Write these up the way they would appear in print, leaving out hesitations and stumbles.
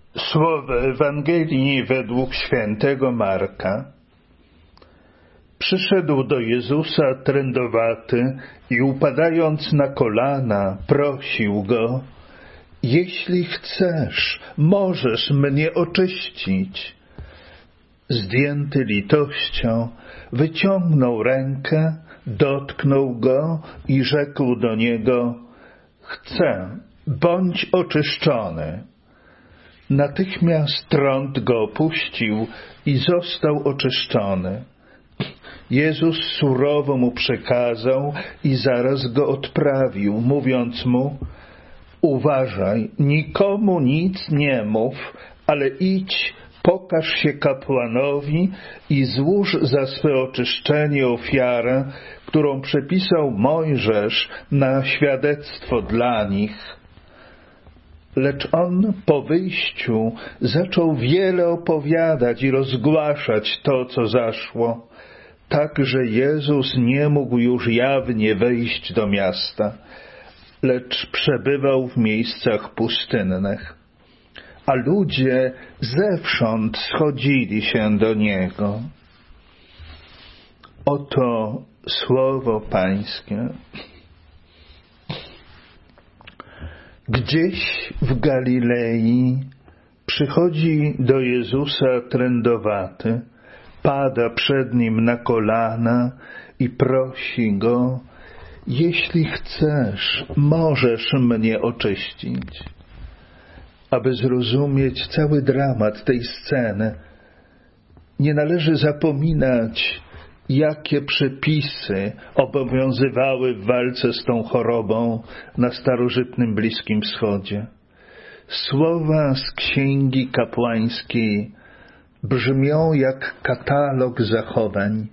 Słowo Ewangelii według świętego Marka. Przyszedł do Jezusa trędowaty i upadając na kolana, prosił Go: jeśli chcesz, możesz mnie oczyścić. Zdjęty litością, wyciągnął rękę, dotknął Go i rzekł do Niego: chcę, bądź oczyszczony. Natychmiast trąd go opuścił i został oczyszczony. Jezus surowo mu przekazał i zaraz go odprawił, mówiąc mu: uważaj, nikomu nic nie mów, ale idź, pokaż się kapłanowi i złóż za swe oczyszczenie ofiarę, którą przepisał Mojżesz na świadectwo dla nich. Lecz on po wyjściu zaczął wiele opowiadać i rozgłaszać to, co zaszło, tak że Jezus nie mógł już jawnie wejść do miasta, lecz przebywał w miejscach pustynnych. A ludzie zewsząd schodzili się do Niego. Oto słowo Pańskie. Gdzieś w Galilei przychodzi do Jezusa trędowaty, pada przed Nim na kolana i prosi Go: jeśli chcesz, możesz mnie oczyścić. Aby zrozumieć cały dramat tej sceny, nie należy zapominać, jakie przepisy obowiązywały w walce z tą chorobą na starożytnym Bliskim Wschodzie. Słowa z Księgi Kapłańskiej brzmią jak katalog zachowań.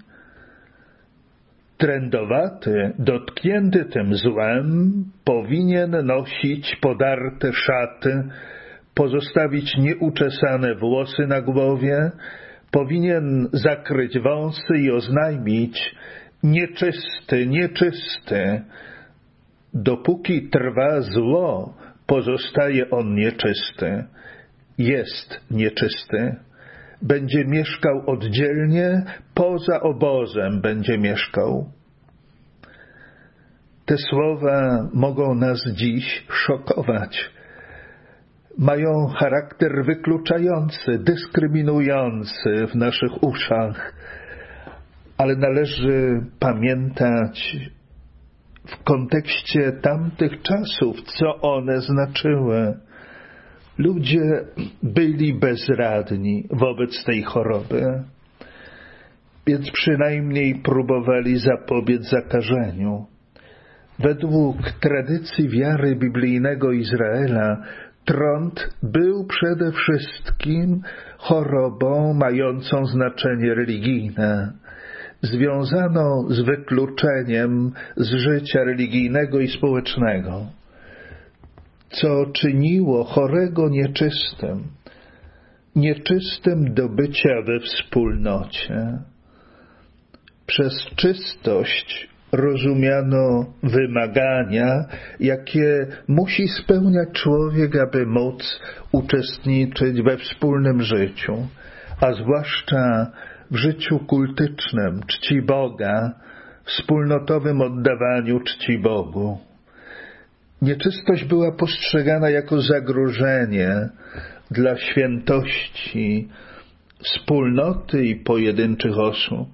Trędowaty, dotknięty tym złem, powinien nosić podarte szaty, pozostawić nieuczesane włosy na głowie, powinien zakryć wąsy i oznajmić: nieczysty, nieczysty. Dopóki trwa zło, pozostaje on nieczysty. Jest nieczysty. Będzie mieszkał oddzielnie, poza obozem będzie mieszkał. Te słowa mogą nas dziś szokować. Mają charakter wykluczający, dyskryminujący w naszych uszach, ale należy pamiętać w kontekście tamtych czasów, co one znaczyły. Ludzie byli bezradni wobec tej choroby, więc przynajmniej próbowali zapobiec zakażeniu. Według tradycji wiary biblijnego Izraela trąd był przede wszystkim chorobą mającą znaczenie religijne, związaną z wykluczeniem z życia religijnego i społecznego, co czyniło chorego nieczystym do bycia we wspólnocie. Przez czystość rozumiano wymagania, jakie musi spełniać człowiek, aby móc uczestniczyć we wspólnym życiu, a zwłaszcza w życiu kultycznym, czci Boga, wspólnotowym oddawaniu czci Bogu. Nieczystość była postrzegana jako zagrożenie dla świętości wspólnoty i pojedynczych osób.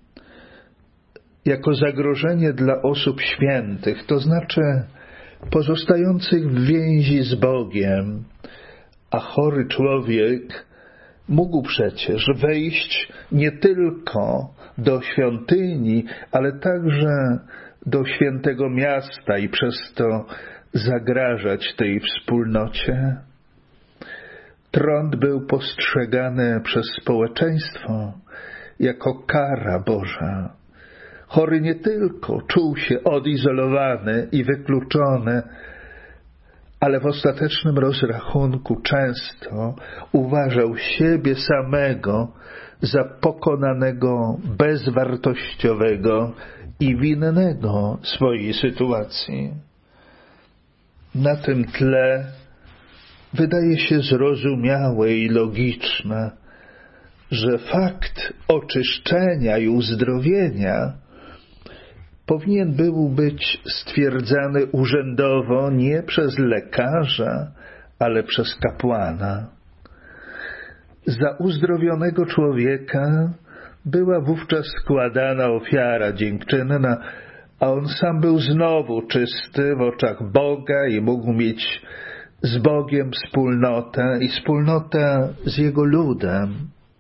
Jako zagrożenie dla osób świętych, to znaczy pozostających w więzi z Bogiem, a chory człowiek mógł przecież wejść nie tylko do świątyni, ale także do świętego miasta i przez to zagrażać tej wspólnocie. Trąd był postrzegany przez społeczeństwo jako kara Boża. Chory nie tylko czuł się odizolowany i wykluczony, ale w ostatecznym rozrachunku często uważał siebie samego za pokonanego, bezwartościowego i winnego swojej sytuacji. Na tym tle wydaje się zrozumiałe i logiczne, że fakt oczyszczenia i uzdrowienia powinien był być stwierdzany urzędowo nie przez lekarza, ale przez kapłana. Za uzdrowionego człowieka była wówczas składana ofiara dziękczynna, a on sam był znowu czysty w oczach Boga i mógł mieć z Bogiem wspólnotę i wspólnotę z Jego ludem.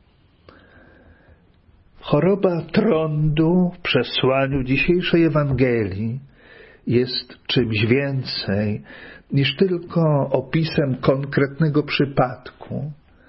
Choroba trądu w przesłaniu dzisiejszej Ewangelii jest czymś więcej niż tylko opisem konkretnego przypadku.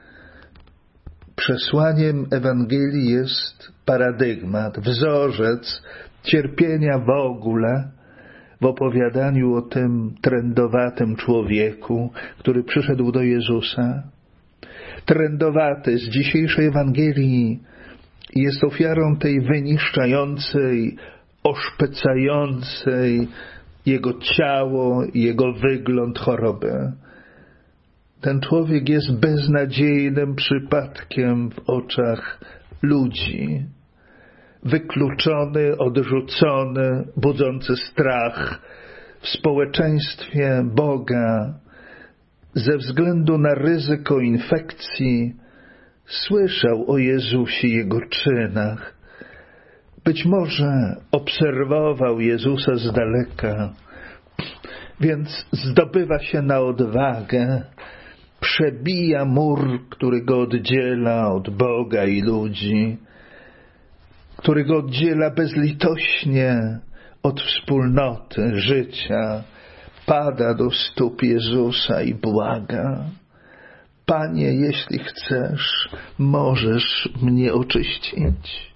Przesłaniem Ewangelii jest paradygmat, wzorzec cierpienia w ogóle w opowiadaniu o tym trędowatym człowieku, który przyszedł do Jezusa. Trędowaty z dzisiejszej Ewangelii jest ofiarą tej wyniszczającej, oszpecającej jego ciało i jego wygląd choroby. Ten człowiek jest beznadziejnym przypadkiem w oczach ludzi. Wykluczony, odrzucony, budzący strach w społeczeństwie Boga ze względu na ryzyko infekcji słyszał o Jezusie i Jego czynach. Być może obserwował Jezusa z daleka, więc zdobywa się na odwagę, przebija mur, który go oddziela od Boga i ludzi, który go oddziela bezlitośnie od wspólnoty życia, pada do stóp Jezusa i błaga: Panie, jeśli chcesz, możesz mnie oczyścić.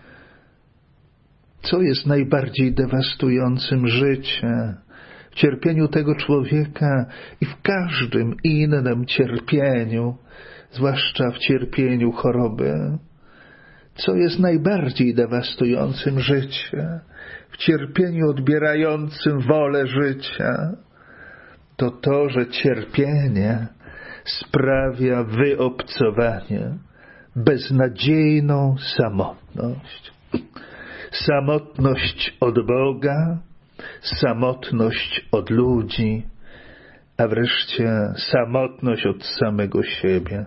Co jest najbardziej dewastującym życie? W cierpieniu tego człowieka i w każdym innym cierpieniu, zwłaszcza w cierpieniu choroby. Co jest najbardziej dewastującym życie? W cierpieniu odbierającym wolę życia. To, że cierpienie sprawia wyobcowanie, beznadziejną samotność. Samotność od Boga, samotność od ludzi, a wreszcie samotność od samego siebie.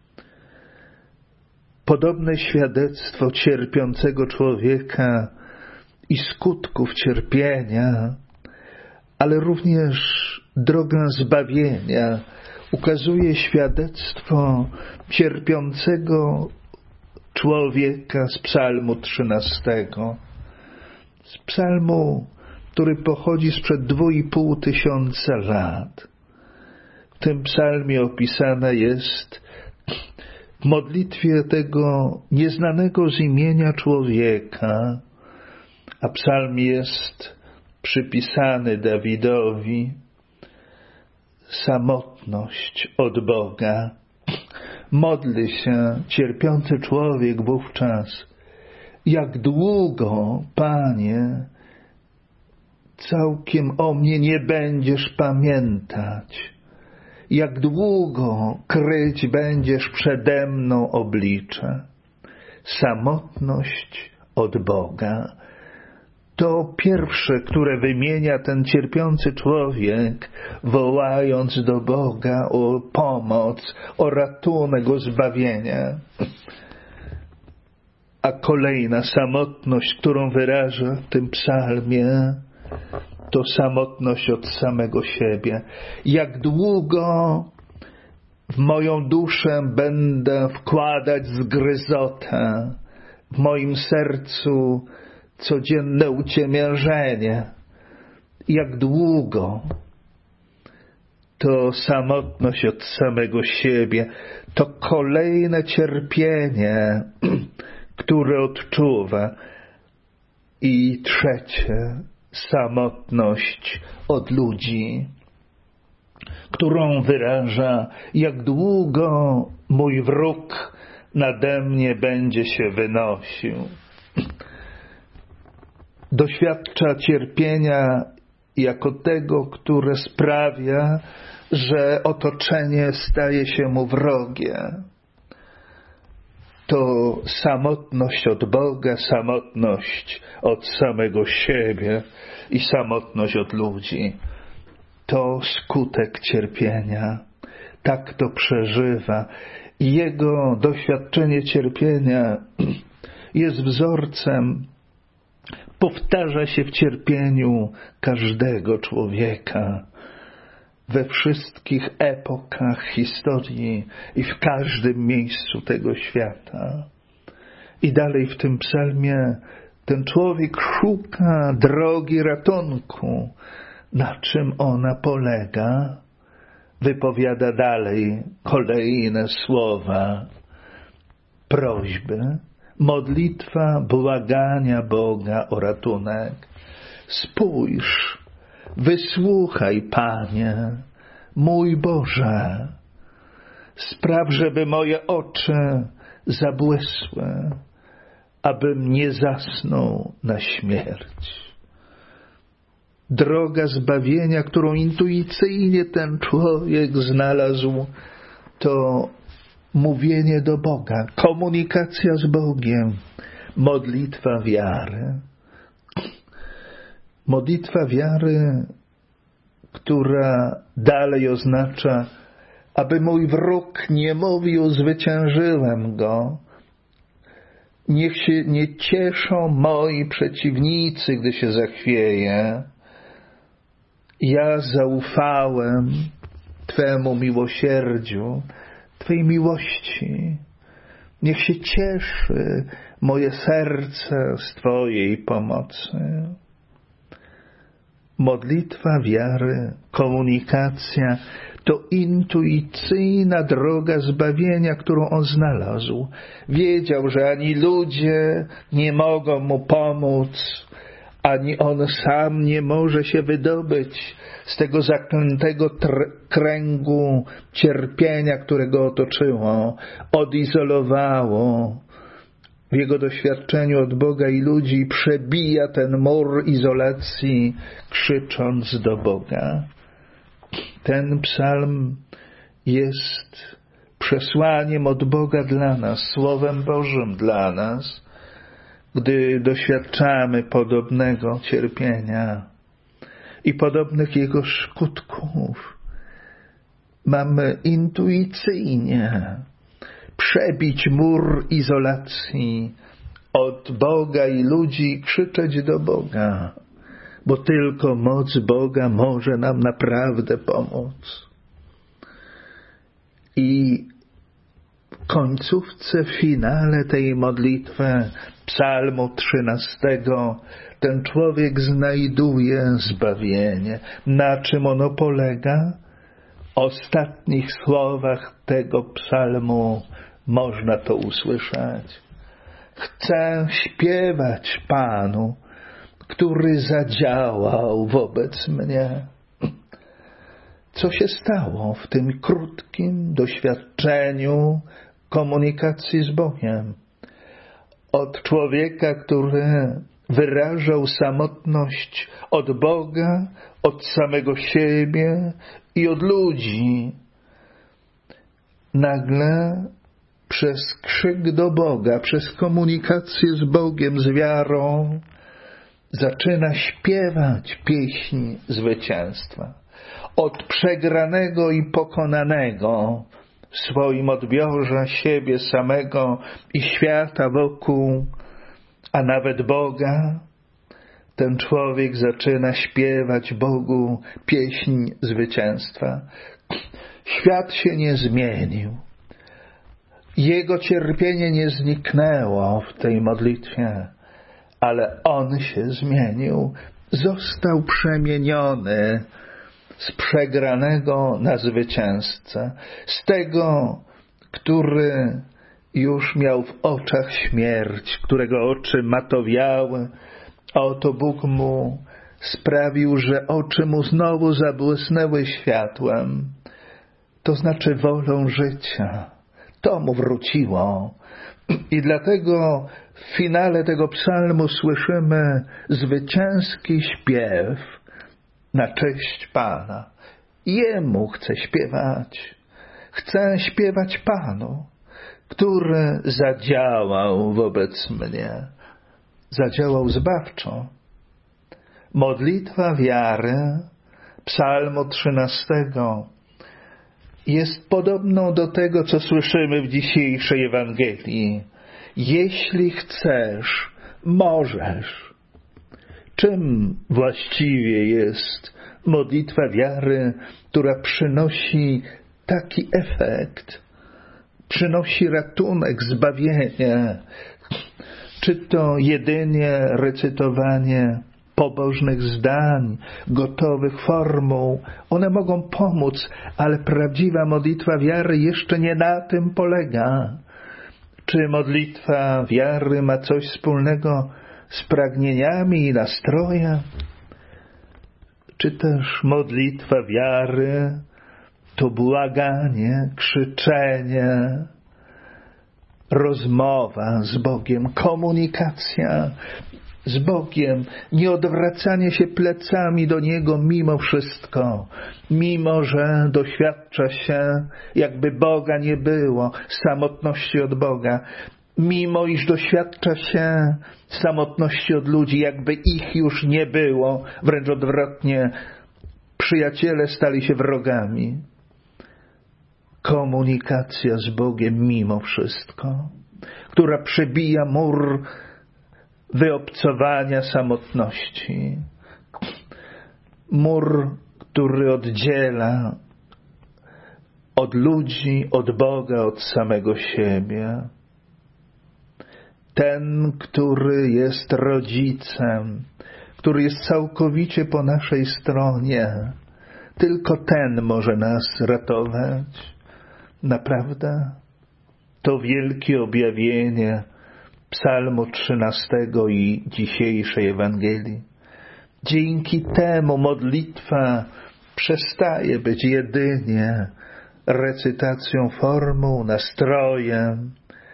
Podobne świadectwo cierpiącego człowieka i skutków cierpienia, ale również droga zbawienia ukazuje świadectwo cierpiącego człowieka z Psalmu 13. Z psalmu, który pochodzi sprzed 2500 lat. W tym psalmie opisana jest w modlitwie tego nieznanego z imienia człowieka, a psalm jest przypisany Dawidowi, samotność od Boga. Modli się cierpiący człowiek wówczas: jak długo, Panie, całkiem o mnie nie będziesz pamiętać? Jak długo kryć będziesz przede mną oblicze? Samotność od Boga. To pierwsze, które wymienia ten cierpiący człowiek, wołając do Boga o pomoc, o ratunek, o zbawienie. A kolejna samotność, którą wyraża w tym psalmie, to samotność od samego siebie. Jak długo w moją duszę będę wkładać zgryzotę, w moim sercu codzienne uciemiężenie. Jak długo? To samotność od samego siebie, to kolejne cierpienie, które odczuwa. I trzecie, samotność od ludzi, którą wyraża: jak długo mój wróg nade mnie będzie się wynosił. Doświadcza cierpienia jako tego, które sprawia, że otoczenie staje się mu wrogie. To samotność od Boga, samotność od samego siebie i samotność od ludzi. To skutek cierpienia. Tak to przeżywa. I jego doświadczenie cierpienia jest wzorcem, powtarza się w cierpieniu każdego człowieka. We wszystkich epokach historii i w każdym miejscu tego świata. I dalej w tym psalmie ten człowiek szuka drogi ratunku. Na czym ona polega? Wypowiada dalej kolejne słowa prośby, modlitwa błagania Boga o ratunek. Spójrz, wysłuchaj, Panie, mój Boże, spraw, żeby moje oczy zabłysły, abym nie zasnął na śmierć. Droga zbawienia, którą intuicyjnie ten człowiek znalazł, to mówienie do Boga, komunikacja z Bogiem, modlitwa wiary. Modlitwa wiary, która dalej oznacza, aby mój wróg nie mówił zwyciężyłem go. Niech się nie cieszą moi przeciwnicy, gdy się zachwieję. Ja zaufałem Twemu miłosierdziu, Twej miłości. Niech się cieszy moje serce z Twojej pomocy. Modlitwa wiary, komunikacja to intuicyjna droga zbawienia, którą on znalazł. Wiedział, że ani ludzie nie mogą mu pomóc, ani on sam nie może się wydobyć z tego zaklętego kręgu cierpienia, które go otoczyło, odizolowało. W jego doświadczeniu od Boga i ludzi przebija ten mur izolacji, krzycząc do Boga. Ten psalm jest przesłaniem od Boga dla nas, Słowem Bożym dla nas, gdy doświadczamy podobnego cierpienia i podobnych jego skutków. Mamy intuicyjnie przebić mur izolacji od Boga i ludzi i krzyczeć do Boga, bo tylko moc Boga może nam naprawdę pomóc. I w końcówce, w finale tej modlitwy Psalmu 13 ten człowiek znajduje zbawienie. Na czym ono polega? W ostatnich słowach tego psalmu można to usłyszeć. Chcę śpiewać Panu, który zadziałał wobec mnie. Co się stało w tym krótkim doświadczeniu komunikacji z Bogiem? Od człowieka, który wyrażał samotność od Boga, od samego siebie i od ludzi. Nagle przez krzyk do Boga, przez komunikację z Bogiem, z wiarą, zaczyna śpiewać pieśń zwycięstwa. Od przegranego i pokonanego w swoim odbiorze siebie samego i świata wokół, a nawet Boga, ten człowiek zaczyna śpiewać Bogu pieśń zwycięstwa. Świat się nie zmienił. Jego cierpienie nie zniknęło w tej modlitwie, ale on się zmienił. Został przemieniony z przegranego na zwycięzcę. Z tego, który już miał w oczach śmierć, którego oczy matowiały, a oto Bóg mu sprawił, że oczy mu znowu zabłysnęły światłem, to znaczy wolą życia. To mu wróciło. I dlatego w finale tego psalmu słyszymy zwycięski śpiew na cześć Pana. Jemu chcę śpiewać. Chcę śpiewać Panu, który zadziałał wobec mnie. Zadziałał zbawczo. Modlitwa wiary Psalmu 13 jest podobną do tego, co słyszymy w dzisiejszej Ewangelii. Jeśli chcesz, możesz. Czym właściwie jest modlitwa wiary, która przynosi taki efekt? Przynosi ratunek, zbawienie. Czy to jedynie recytowanie pobożnych zdań, gotowych formuł? One mogą pomóc, ale prawdziwa modlitwa wiary jeszcze nie na tym polega. Czy modlitwa wiary ma coś wspólnego z pragnieniami i nastrojem? Czy też modlitwa wiary to błaganie, krzyczenie, rozmowa z Bogiem, komunikacja z Bogiem, nie odwracanie się plecami do Niego mimo wszystko, mimo że doświadcza się, jakby Boga nie było, samotności od Boga, mimo iż doświadcza się samotności od ludzi, jakby ich już nie było, wręcz odwrotnie, przyjaciele stali się wrogami. Komunikacja z Bogiem mimo wszystko, która przebija mur wyobcowania samotności. Mur, który oddziela od ludzi, od Boga, od samego siebie. Ten, który jest rodzicem, który jest całkowicie po naszej stronie, tylko ten może nas ratować. Naprawdę? To wielkie objawienie Psalmu 13 i dzisiejszej Ewangelii. Dzięki temu modlitwa przestaje być jedynie recytacją formuł, nastrojem,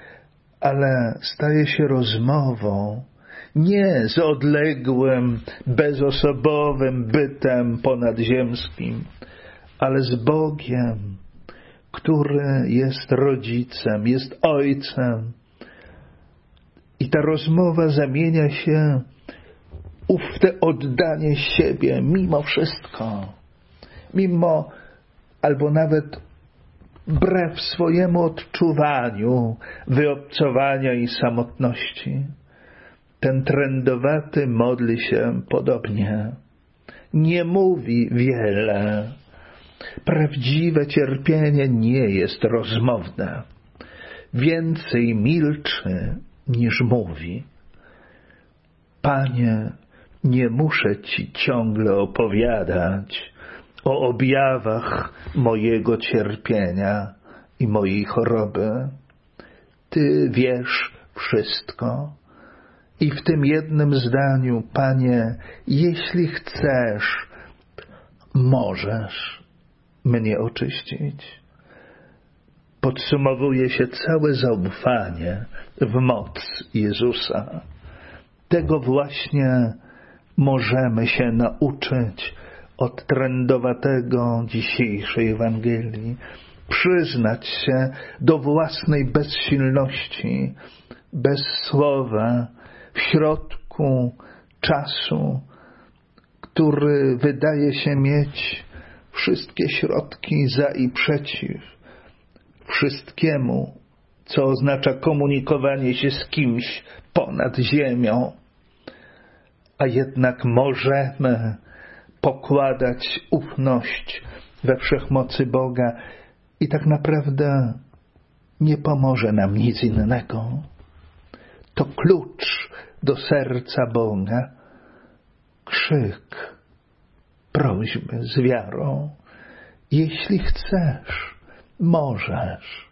ale staje się rozmową, nie z odległym, bezosobowym bytem ponadziemskim, ale z Bogiem, który jest rodzicem, jest ojcem. I ta rozmowa zamienia się w te oddanie siebie mimo wszystko, mimo albo nawet wbrew swojemu odczuwaniu wyobcowania i samotności. Ten trędowaty modli się podobnie. Nie mówi wiele. Prawdziwe cierpienie nie jest rozmowne. Więcej milczy niż mówi. Panie, nie muszę Ci ciągle opowiadać o objawach mojego cierpienia i mojej choroby. Ty wiesz wszystko. I w tym jednym zdaniu, Panie, jeśli chcesz, możesz mnie oczyścić. Podsumowuje się całe zaufanie w moc Jezusa. Tego właśnie możemy się nauczyć od trędowatego dzisiejszej Ewangelii. Przyznać się do własnej bezsilności, bez słowa, w środku czasu, który wydaje się mieć wszystkie środki za i przeciw, wszystkiemu, co oznacza komunikowanie się z kimś ponad ziemią, a jednak możemy pokładać ufność we wszechmocy Boga i tak naprawdę nie pomoże nam nic innego. To klucz do serca Boga, krzyk, prośby z wiarą. Jeśli chcesz, możesz.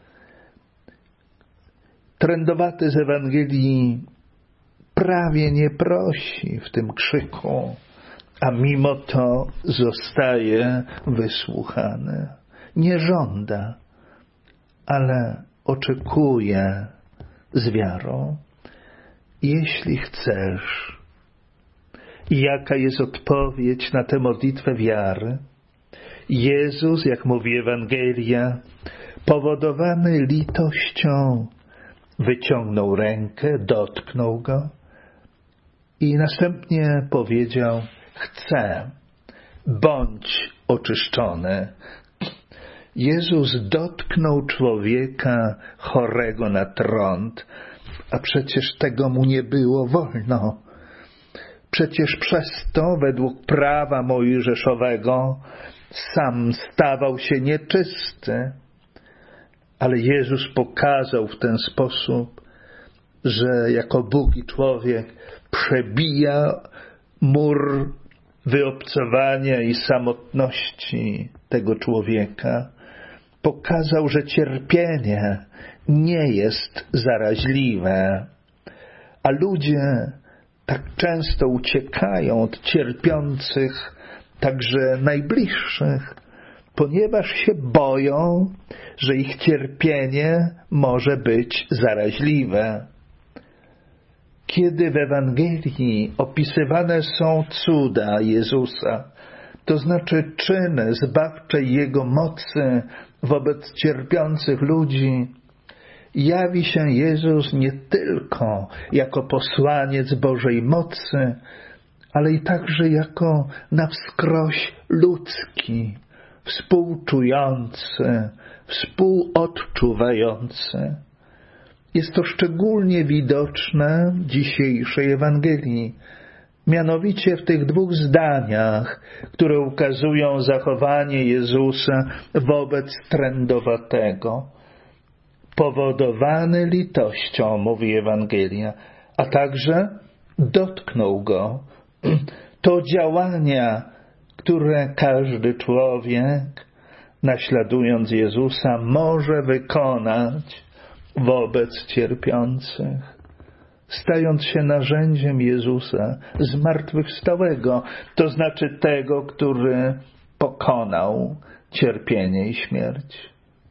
Trędowaty z Ewangelii prawie nie prosi w tym krzyku, a mimo to zostaje wysłuchany. Nie żąda, ale oczekuje z wiarą. Jeśli chcesz. I jaka jest odpowiedź na tę modlitwę wiary? Jezus, jak mówi Ewangelia, powodowany litością, wyciągnął rękę, dotknął go i następnie powiedział: chcę, bądź oczyszczony. Jezus dotknął człowieka chorego na trąd, a przecież tego mu nie było wolno. Przecież przez to, według prawa mojżeszowego, sam stawał się nieczysty. Ale Jezus pokazał w ten sposób, że jako Bóg i człowiek przebija mur wyobcowania i samotności tego człowieka. Pokazał, że cierpienie nie jest zaraźliwe, a ludzie tak często uciekają od cierpiących, także najbliższych, ponieważ się boją, że ich cierpienie może być zaraźliwe. Kiedy w Ewangelii opisywane są cuda Jezusa, to znaczy czyny zbawczej Jego mocy wobec cierpiących ludzi, jawi się Jezus nie tylko jako posłaniec Bożej mocy, ale i także jako na wskroś ludzki, współczujący, współodczuwający. Jest to szczególnie widoczne w dzisiejszej Ewangelii, mianowicie w tych dwóch zdaniach, które ukazują zachowanie Jezusa wobec trędowatego. Powodowany litością, mówi Ewangelia, a także dotknął go. To działania, które każdy człowiek, naśladując Jezusa, może wykonać wobec cierpiących, stając się narzędziem Jezusa zmartwychwstałego, to znaczy tego, który pokonał cierpienie i śmierć.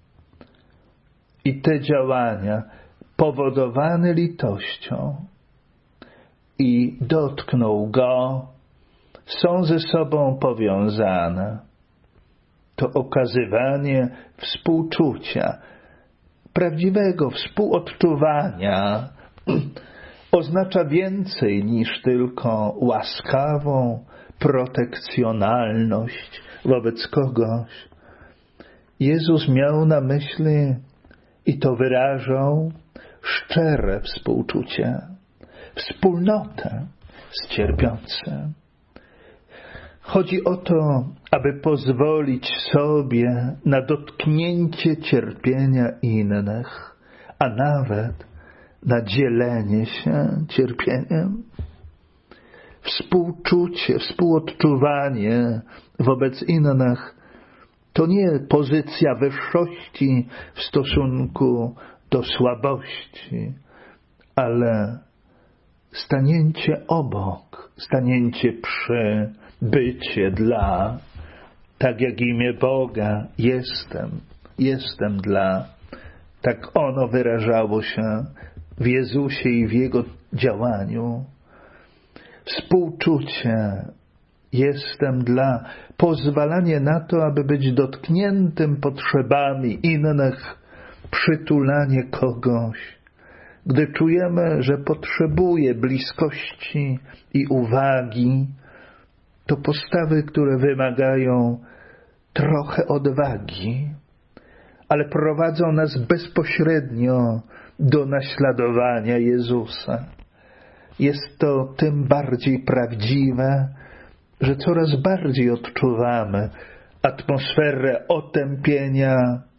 I te działania, powodowane litością i dotknął go, są ze sobą powiązane. To okazywanie współczucia, prawdziwego współodczuwania oznacza więcej niż tylko łaskawą protekcjonalność wobec kogoś. Jezus miał na myśli i to wyrażał szczere współczucie, wspólnotę z cierpiącym. Chodzi o to, aby pozwolić sobie na dotknięcie cierpienia innych, a nawet na dzielenie się cierpieniem. Współczucie, współodczuwanie wobec innych to nie pozycja wyższości w stosunku do słabości, ale stanięcie obok, stanięcie przy, bycie dla, tak jak imię Boga, jestem dla. Tak ono wyrażało się w Jezusie i w Jego działaniu. Współczucie, jestem dla, pozwalanie na to, aby być dotkniętym potrzebami innych, przytulanie kogoś, gdy czujemy, że potrzebuje bliskości i uwagi, to postawy, które wymagają trochę odwagi, ale prowadzą nas bezpośrednio do naśladowania Jezusa. Jest to tym bardziej prawdziwe, że coraz bardziej odczuwamy atmosferę otępienia,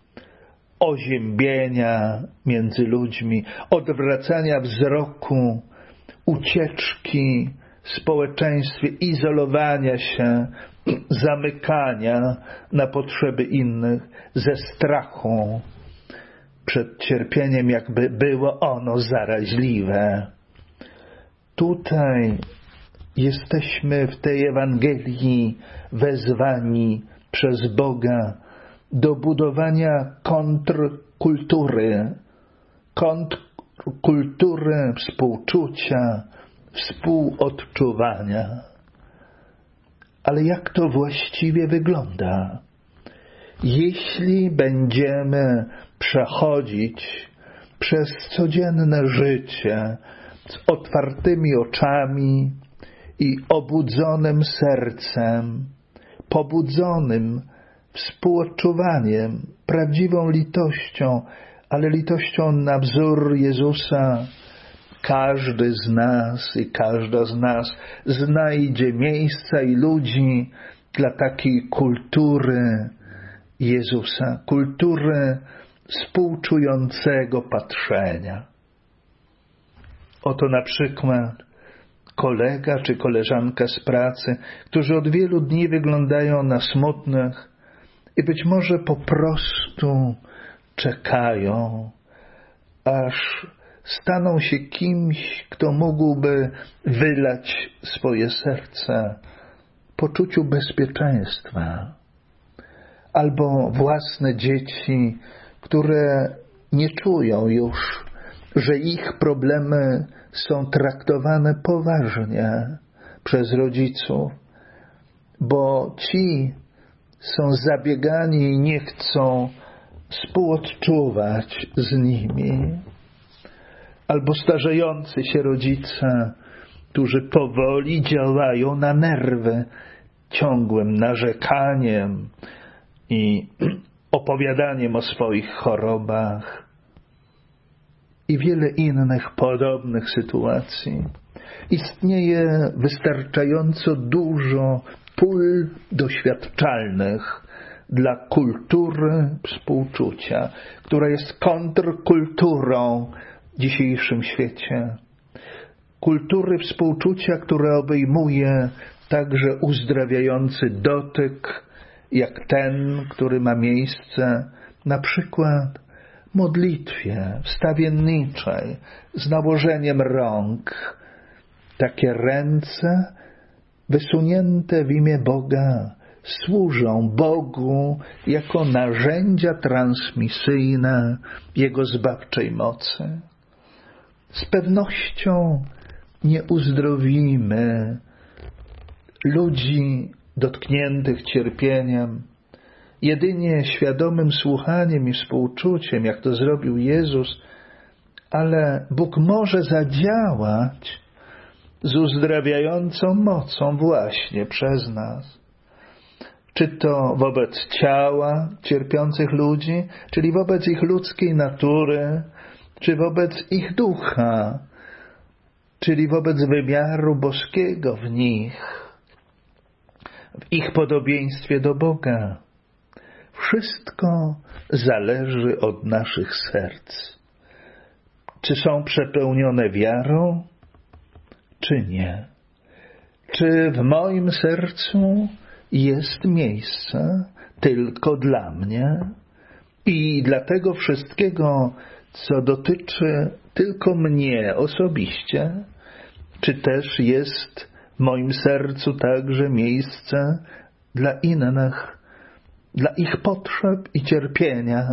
oziębienia między ludźmi, odwracania wzroku, ucieczki w społeczeństwie, izolowania się, zamykania na potrzeby innych ze strachu przed cierpieniem, jakby było ono zaraźliwe. Tutaj jesteśmy w tej Ewangelii wezwani przez Boga do budowania kontrkultury współczucia, współodczuwania. Ale jak to właściwie wygląda? Jeśli będziemy przechodzić przez codzienne życie z otwartymi oczami i obudzonym sercem, pobudzonym współodczuwaniem, prawdziwą litością, ale litością na wzór Jezusa, każdy z nas i każda z nas znajdzie miejsca i ludzi dla takiej kultury Jezusa, kultury współczującego patrzenia. Oto na przykład kolega czy koleżanka z pracy, którzy od wielu dni wyglądają na smutnych i być może po prostu czekają, aż staną się kimś, kto mógłby wylać swoje serce poczuciu bezpieczeństwa. Albo własne dzieci, które nie czują już, że ich problemy są traktowane poważnie przez rodziców, bo ci są zabiegani i nie chcą współodczuwać z nimi. Albo starzejący się rodzice, którzy powoli działają na nerwy ciągłym narzekaniem i opowiadaniem o swoich chorobach i wiele innych podobnych sytuacji. Istnieje wystarczająco dużo pól doświadczalnych dla kultury współczucia, która jest kontrkulturą w dzisiejszym świecie. Kultury współczucia, która obejmuje także uzdrawiający dotyk, jak ten, który ma miejsce na przykład w modlitwie wstawienniczej z nałożeniem rąk. Takie ręce wysunięte w imię Boga służą Bogu jako narzędzia transmisyjne Jego zbawczej mocy. Z pewnością nie uzdrowimy ludzi dotkniętych cierpieniem jedynie świadomym słuchaniem i współczuciem, jak to zrobił Jezus, ale Bóg może zadziałać z uzdrawiającą mocą właśnie przez nas. Czy to wobec ciała cierpiących ludzi, czyli wobec ich ludzkiej natury, czy wobec ich ducha, czyli wobec wymiaru boskiego w nich, w ich podobieństwie do Boga. Wszystko zależy od naszych serc. Czy są przepełnione wiarą, czy nie? Czy w moim sercu jest miejsce tylko dla mnie i dla tego wszystkiego, co dotyczy tylko mnie osobiście? Czy też jest w moim sercu także miejsce dla innych, dla ich potrzeb i cierpienia?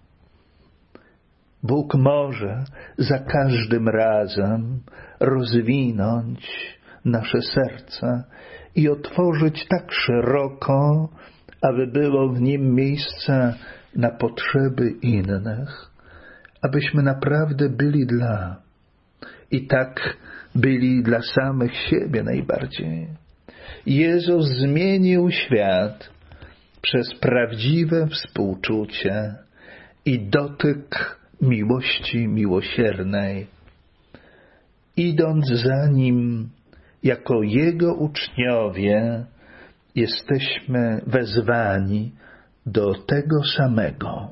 Bóg może za każdym razem rozwinąć nasze serce i otworzyć tak szeroko, aby było w nim miejsce na potrzeby innych, abyśmy naprawdę byli i tak byli dla samych siebie najbardziej. Jezus zmienił świat przez prawdziwe współczucie i dotyk miłości miłosiernej. Idąc za Nim jako Jego uczniowie, jesteśmy wezwani do tego samego.